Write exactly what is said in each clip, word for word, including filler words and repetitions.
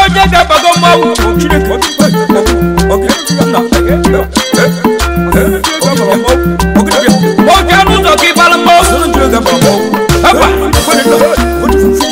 oje ga bago mawu chiri ko oge na oge anu zo ki bala mo so nje ga ba mo apa ko ni do o tu fi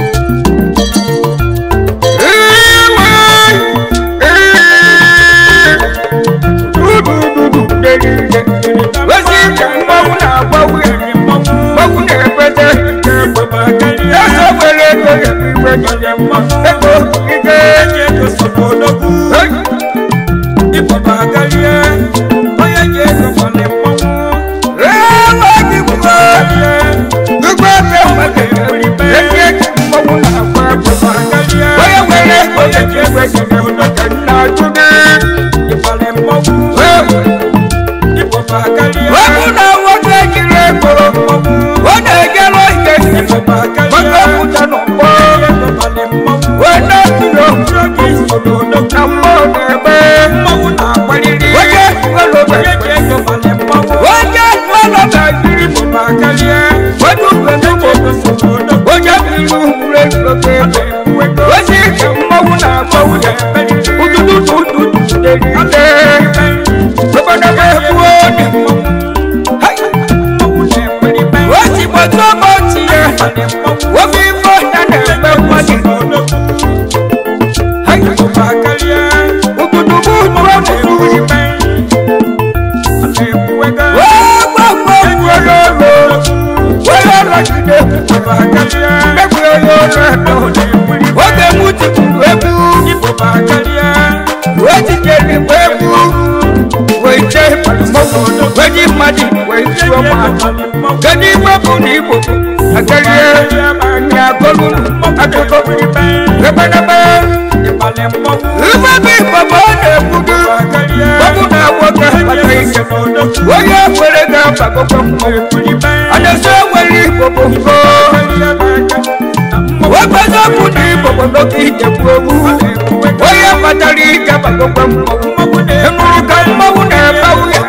Gadi babu ni bo agari ya golu akoko rebana ba iba bi baba de bugu babu na woga patai oya kwere ga bago ana so wali bobo ko wa baza budi bobo no ki je bugu oya patari ga bago emu ka mawu na bawu ya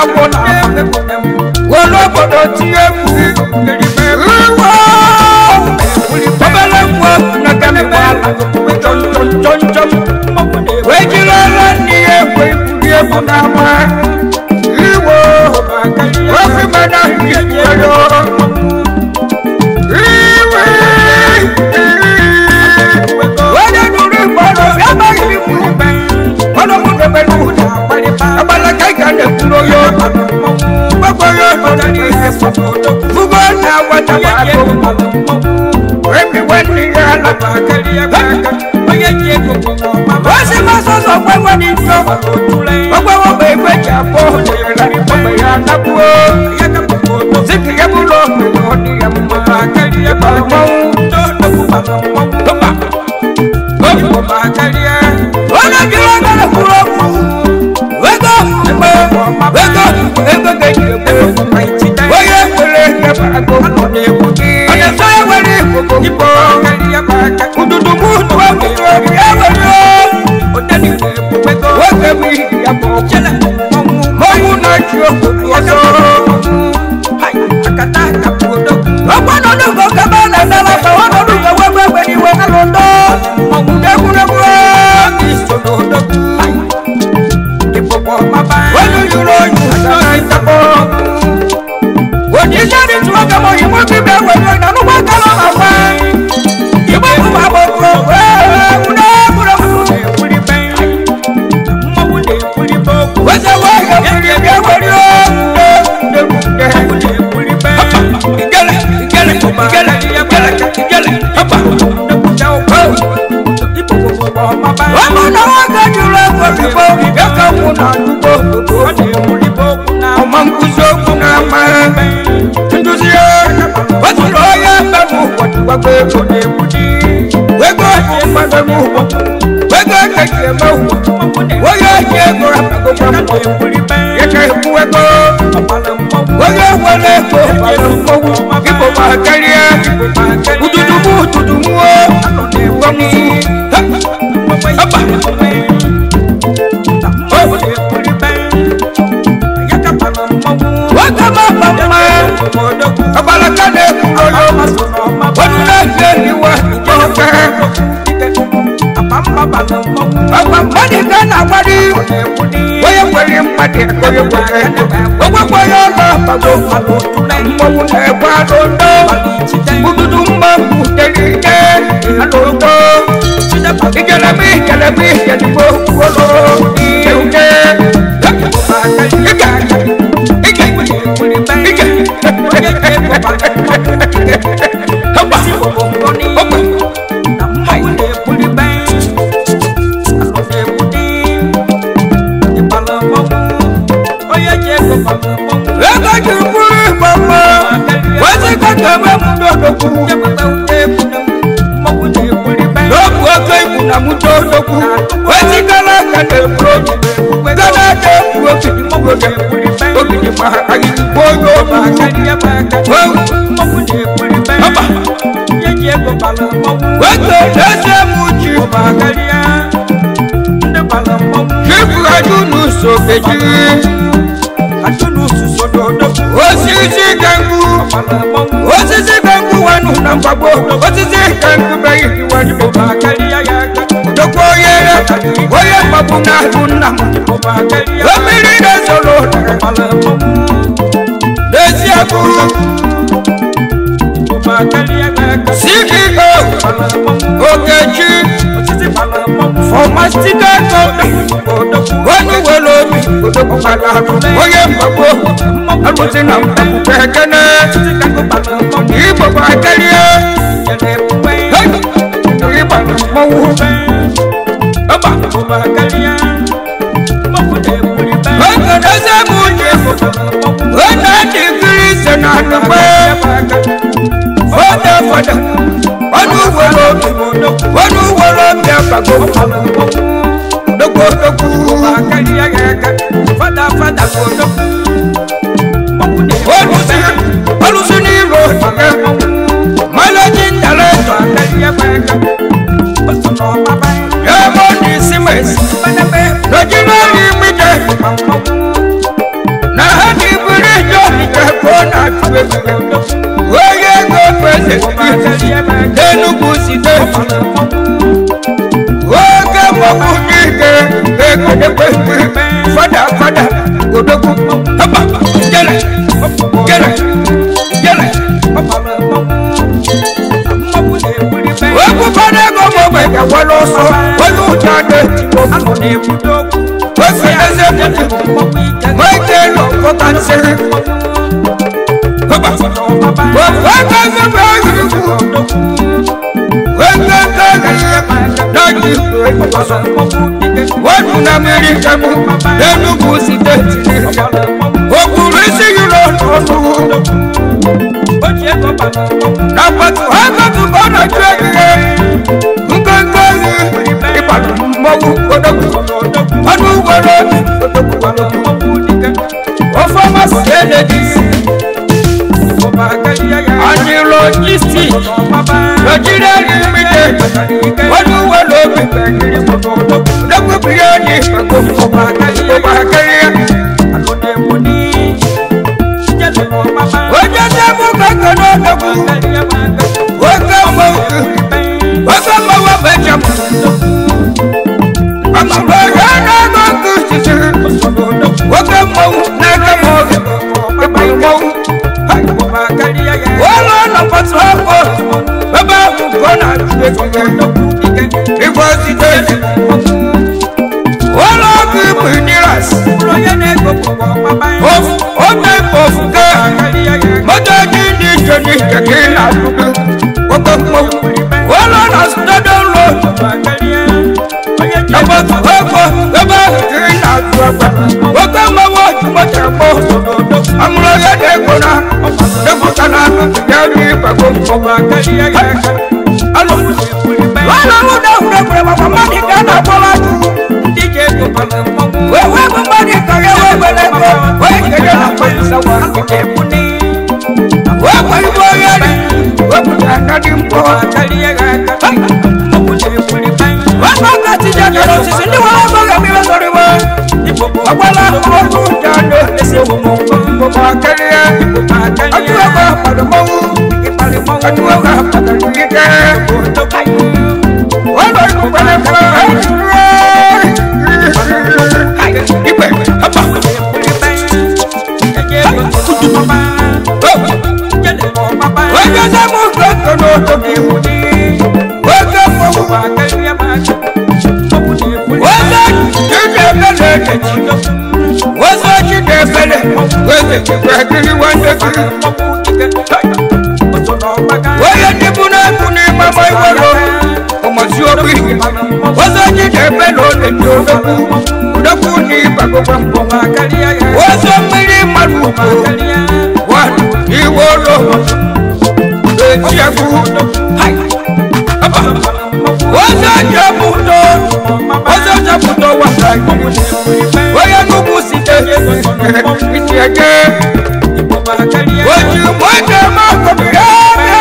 bona wolo bodo tie ku ruwa babala kwa na kame bala chon chon chon chon wejira ni e kwe kuye bona ma iwo ofi bana yero iwe wada dure bodo ya ba yi ku be bodo mu de be lu abala kai kan de kulo yo gbogbo yo bodo ni e fo fugo na wata ba ko Remi wani ya la ba kali ya ba ka oye je ko ko mama o se ma so so pe wani jo gbogbo wo be gbe ja po le la ni po ya na bu o ya ka po to siki ya bu lo ko ni ya mo ba kali ya ba mo to to ku ba mo to ba o ko ba kali ya o na ji la na ku ro ku we go we go we go we go ke ji ko oye pele ke ba ko no ne ku ji ana so ya wani ko ipo ududu mu to wa ko ya wani o de ni we go we ke mi ya mo chela mo mu na ji o ko so hai akata ka po do o ko no do ko ka ba na na la so wa no do ko we we we ni we na lo do mo mu de ku na ku ni so do do hai ipo ko ma ba we do you know you so ni ta po Ojijade tí wọ́n kẹ́ mọ́ yìí mú bí bẹ́ẹ̀ wẹ̀ ní ọ̀nà ló wọ́n kẹ́ lọ́wọ́ wá. Ìbọn fún wa bọ̀ kúrò wẹ́ẹ́ kúrò kúrò kúrò kúrò bẹ́ẹ̀. Mọ̀ wù lè kúrò bọ̀ kúrò. Wọ́n ṣe wọ́n yẹ kúrò bí ẹ wọlé o. Ǹdẹ́ ǹdẹ́ mọ̀ wù lè kúrò bẹ́ẹ̀. Ìgẹ́lẹ̀ ìgẹ́lẹ̀ ìgẹ́lẹ̀ ìgẹ́lẹ̀ ìgẹ́lẹ̀ ọ̀pá. Ọmọ náà wọ́n kẹ́ jùlọ kúrò bọ̀ ìkẹ́kọ̀ọ́ kún náà dúró kúrò. Ọmọ nkúso kún náà máa. Nduziye, watu roya babu watu wagwe kone mudi. Wego ye madamu, wego kake mau. Woyo ye gora bago bago. Yeke wego, woyo wale ko bago. Ibo makalia, ududumu ududumu o. Wamusu, hapa. Wakama mama, abala kane kulo, waduna jeni wa joke. Apamba ni kana wadi, waya wali mpati koyo koyo. Wawa koyo la bago, mwawu ne wadondo. Ududumba kutelike, adondo. Ikelemi, ikelemi, yedibo kuolo, ike. Ike. Osisi kangu, osisi kangu wanu nambabo, osisi kangu bayi wanu obakalia yaka. Doko yere, oye mabuna luna, obakalia. Omiri na solo, desi aku, obakalia yaka. Siki o, okechi, fomastika koda, wanu welobi, odoko malaku, oye mabo. Alusi na mpekene, ibo bakalia, ibo mawu, aba bakalia, bakana zamuje, wana digiri sana kwe, foda foda, wanu wolo, wanu wolo mbiapago, doko doko bakalia yaka, foda foda foda. Alusini road, Malajin Dalato, Yamoni Simmons, Rajinari Mide, Naha Oye go pese Enugu site Oge moku nike Ego de kwe Fada fada Godoku Hapa Gele Gele Gele Ogu fada go mobe Ya walo so Olu jade Ofe eze putu Mwete lo kotanse Hapa Waka zebe yuku Waka kaga Nagi Wadu na miri kamu Enugu site Okurisi yulo Osu Napatu haka tubana chwege Nkankazi Ipadu mwagu Kodoku Adu wadoki Kodoku wadoku Ofama Senedis Ani logistic Nigeria limited Wadu walobi Dagu biyani Obakaria Wajata mukaka no dagu Waka mawuku Waka mawabajamu Amabagana gogu sisi Waka mawu Naga mawu Waka mawu Wala na patu hapo Baba mkona Iwazite Wala kipu niras Of, of type of girl Mata jini jini kakina Waka mwa Wala na stada lo Na patu hapo Baba kina Waka mwa Waka mwa Amula ya dekona Dekutana Yari bako Wala muda muda kure Wamani kana bola tu Wewe kumani kaya wewe leko Wewe kaya na kwenye sawa Wewe yubo yari Wewe kutana dimpo Wewe kati jagero Sisi ni wala miwa soriwa Wala kuwaku jano Nese umu Wakalia Atuwa kwa padumu Atuwa kwa padumu Wala yukupele kwa Ipe Hapa Waka samu Kaka no toki Waka mwamu Waka Jide pele Wasa jide pele Wese kipekili wande kiri Waya nibuna kuni mama iwalo Omazi obi Wasa jide pele Ode nyodoku Udaku ni bako bambo Wasa mili maluko Wadu iwolo Echiaku Hapa Wasa jabuto Wasa jabuto wasa Waya nubu site Itiage Waji mwende mako biyana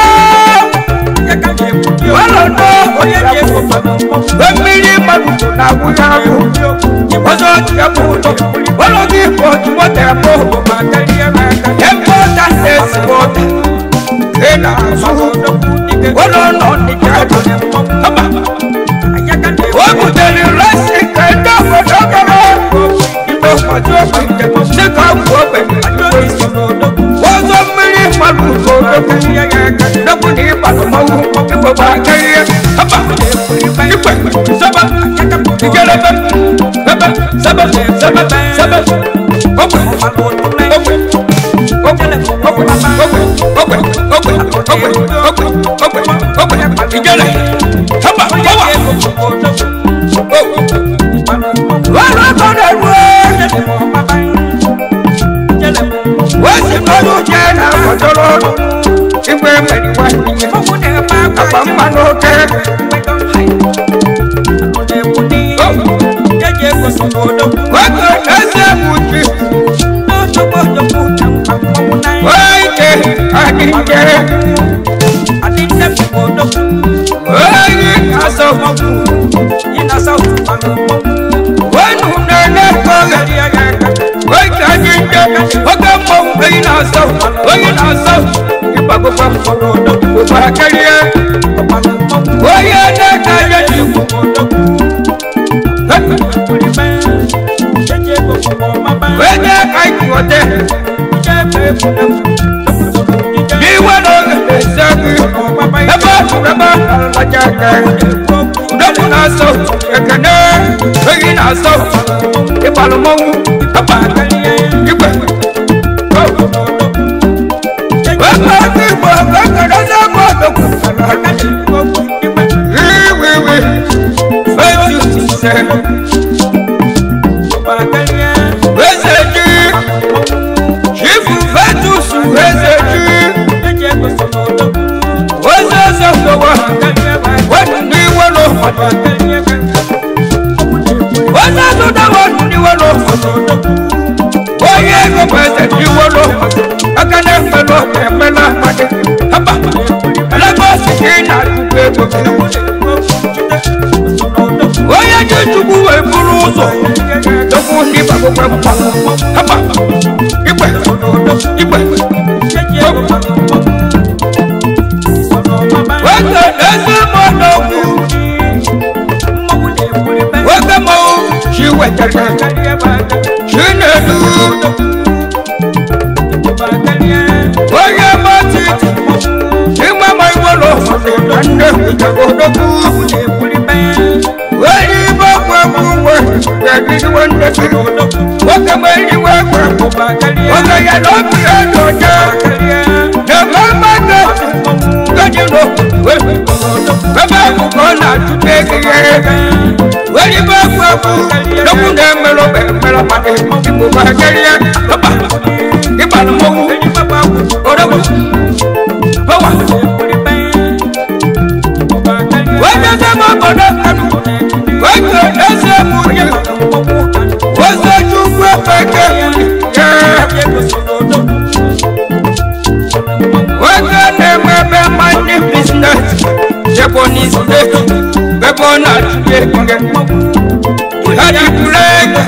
Wala no Wemili maluto na wuyaku Wasa jabuto Wala gipo jumote mo Important is what Kena suhu Wala no ni jadu Haba Wakuteli rasi kenda kodokoro Ibo majobi Sika mwobe Wazo mili maluto Dabu ni balo mawu Ibo bakaya Haba Ipe Saba Igelebe Bebe Saba Saba Saba Okwe Okwe Okwe Okwe Okwe Okwe Okwe Okwe Okwe Okwe Igele Haba Hawa Wala kone mwe Wasi manu jena Wadolo Iwe mweni wani Apa mano ke Wako nase muti Waike Adinge Waike Aso Wanu nene koga Waike Adinge Waka mo we na so we na so ipa go pa mo do pa kariye o ye na ka ye ni mo do we na kai ko de mi wa no se ku e ba ku ba la ja ka do na so e ka na we na so ipa lo mo pa kariye ipa oui, oui, oui. Fais justice. Oui, c'est Dieu. Je vous fais tous, oui, c'est Dieu. Oui, c'est ça, c'est moi. Oui, ni wano. Oui, c'est ça, c'est moi, ni wano. Oui, c'est ni wano. Akane melo, melo, mate. Haba. La bosse qui n'a coupé beaucoup. Oya juju we buruzo. Doku ni babo babo. Haba. Ibe. Ibe. Waka ese monoku. Waka mo shiwe tata. Shinedu. Oya mati. Ima mai wolo. Ande utagodoku. Wari bakwa kuwe. Yadi wanda tu. Waka mai wakwa. Waka ya lopi ya doja. Na mama gati. Gati no. Baba kukona tutekiye. Wari bakwa kuwe. Doku nemelo bemelo mate. Ibu bakariya. Baba. Ibal mogu. Odabu. Bawa. Waka sama bodo kanu. Waka ese munye. Wasa chukwe peke. Waka nemebe mani business. Japanese lady. Bebona chukwe. Hadi kulega.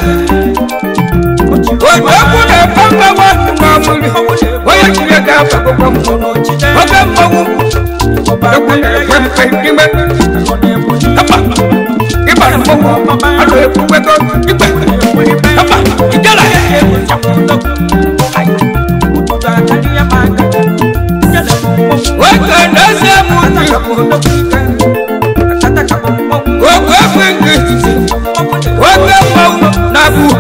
Waka ne panga watu mamuli. Waya chuyega bako kwa mkono. Waka mawu. Waka ne panga kime. Hapa. Iba na mawu. Alo eku weko. Iba. Hapa. Ijala. Waka nase muti. Waka fengisi. Waka mawu. Nabu.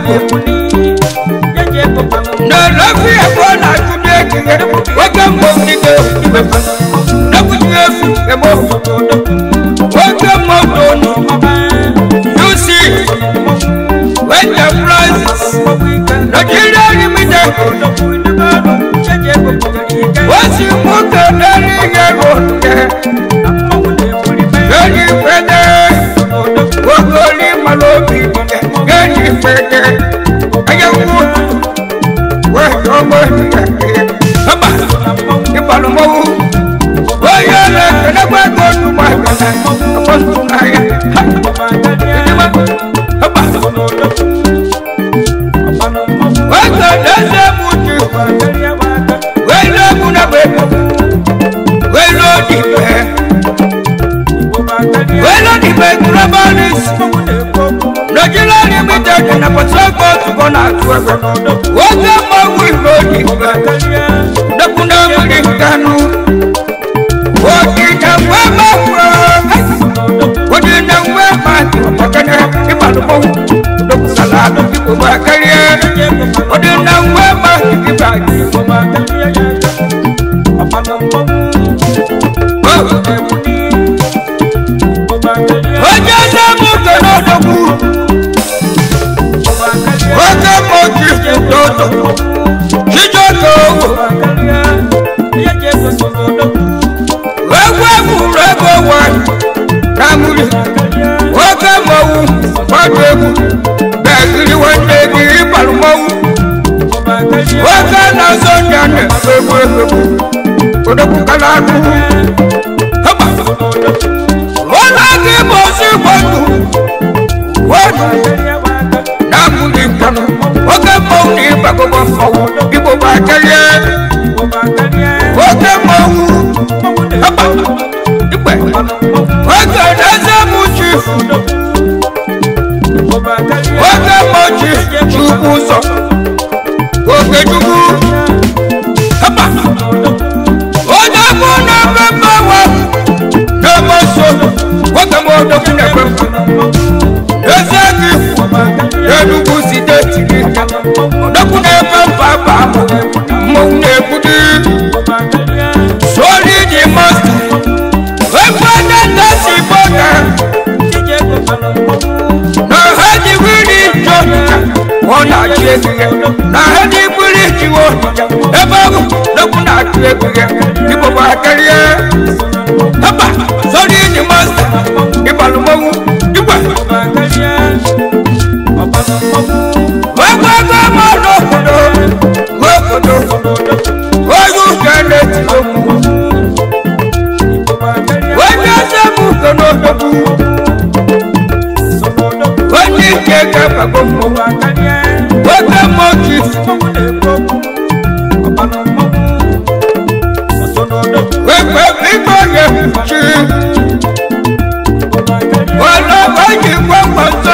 Na rafi ebo na tudeke. Waka mawu nige. Nabu nyefu. Ebo. Waka mawu doni. You see. When the prices. Nigeria limited. What's you put the nari yero? Gani fede. Wogoli malobi. Gani fede. Ayawu. Weho mwe. Haba. Ibalo mwu. Oyele. Kenekwe konu mwa. Apontu naya. Haba. Waka nese muti. Welo muna weko. Welo dipe. Welo dipe kurabanis. Najila limited na pasoko tukona tuweko. Waka mawi dipe. Nakuna mwili kanu. Wakina wema kwa. Wadina wema. Wakane imalu mwu. Salado kipo bakaria. Wadina wema. Kibaki. Wajaza muke nodoku. Waka moji dodo. Shijoto. Wewe murego wani. Ramuri. Waka mawu. Wadegu. Begiri wandegi balmawu. Waka na zonjane. Wewe wewe. Odoku kaladu. Haba. Wala ki mosi wadu. Wadu. Namuli ka. kanu oge mau ni bago mau ibo ba kariye oge mau apa ipe oge nasa mu chief oge mau chief chuku so oge chuku apa oge mu na baba wa na mo so oge mo do kina ko ezeki enugu site tiri odoku na ebe papa mo ne kudi sori di master wepa na tasi boga na hadi wiri jona ona chege na hadi wiri jiwo ebe odoku na chege ibo ba kariye papa sori di master ibalu mo ibo Wagwa mono kodo, wakodo, wayu kane tilomu. Wanya sabu kono dobu, wani keka bagomo. Wagwa mochi, wagwa biko ye chi. Wala waji kwa mwanzo.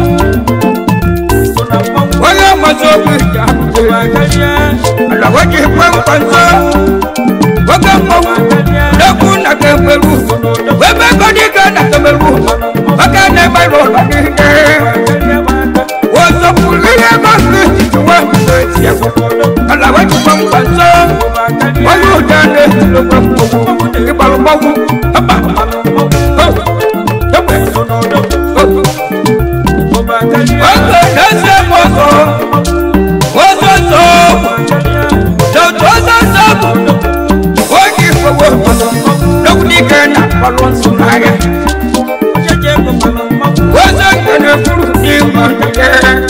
Wala mazo kuja ala waje kwa kwanza waga mo daku na kemelu webe kodika na kemelu waga na maro na dine wazo kulia mazi tuwa mzia ala waje kwa kwanza walu dane lo kwa mo ibalu mo apa waga nase mozo wozo so so so so wogi wo dokuni kana balon sunaya wozo kana furu ni manje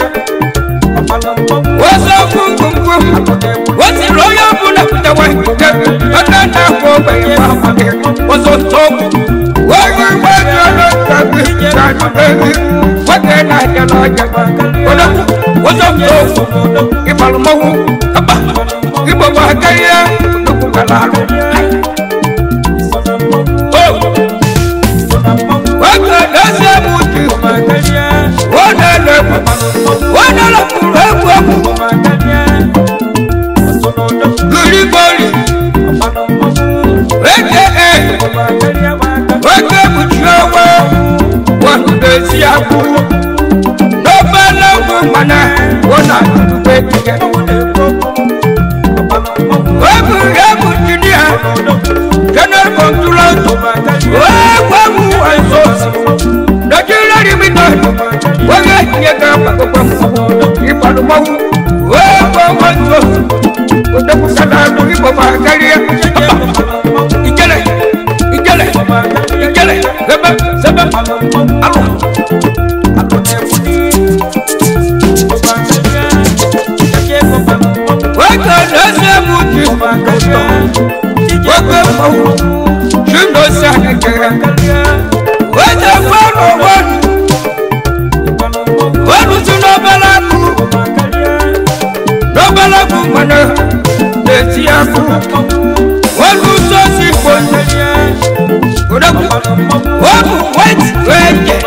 wozo fungu wozi roya buna kutawa kana ko bayi mama wozo so wogi wozo no tabi kana bayi wakena jalo jaba wozo wozo so ibalu mawu apa ibo ba kaya ku kalalu oh waka dasa muti wana le wana la kurebu guri guri weke eh weke buchawa wana desi aku nobala mana wana weke Wabu yabu dunia, kenal kontrol, wabu aisos, dajila rimita, waga nyega pakopamu, ipalu mau, wabu aisos, udah kusana dulu bawa kalian, ikele, ikele, ikele, sebab sebab, aku, aku Waka nasa muti Waka mau Shundo sana kera Wata faro wanu Wanu su nobalaku Nobalaku mana Nesi aku Wanu sosi ponye Udaku Wabu white wenge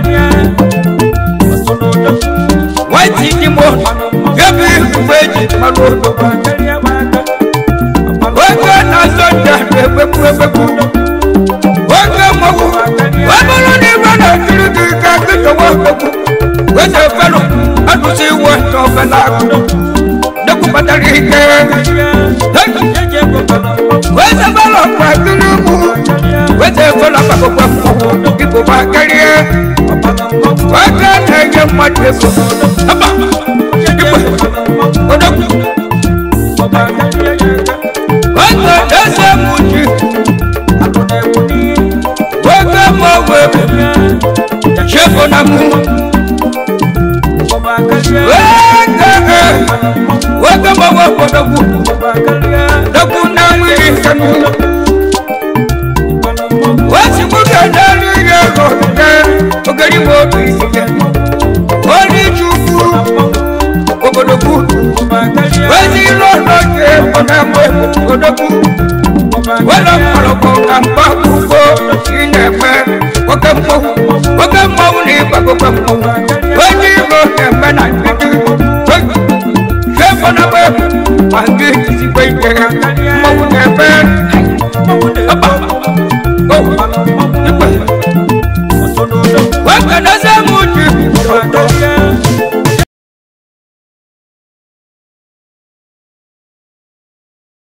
White ikimon Yabi weji malodo Waka na sonda Webeku webeku Waka mawu Wabalo ni wana Kiruki kakito wabeku Weze felo Adusi wento felaku Deku patarike Weze felo kwa kilumu Weze felo pako kwa mfu Ipo makarie Waka na ye matwefu Hapa Waka dasa muti Waka mawe Shefo na mu Waka Waka mawe kodoku Doku na mwiri kanu Wasi muka dali ya rohde Ogari mobi Wali chuku obodogu wezi lolo je onamo obodogu wala maloko kamba kubo ineme wakambo wakambo ni bako kambo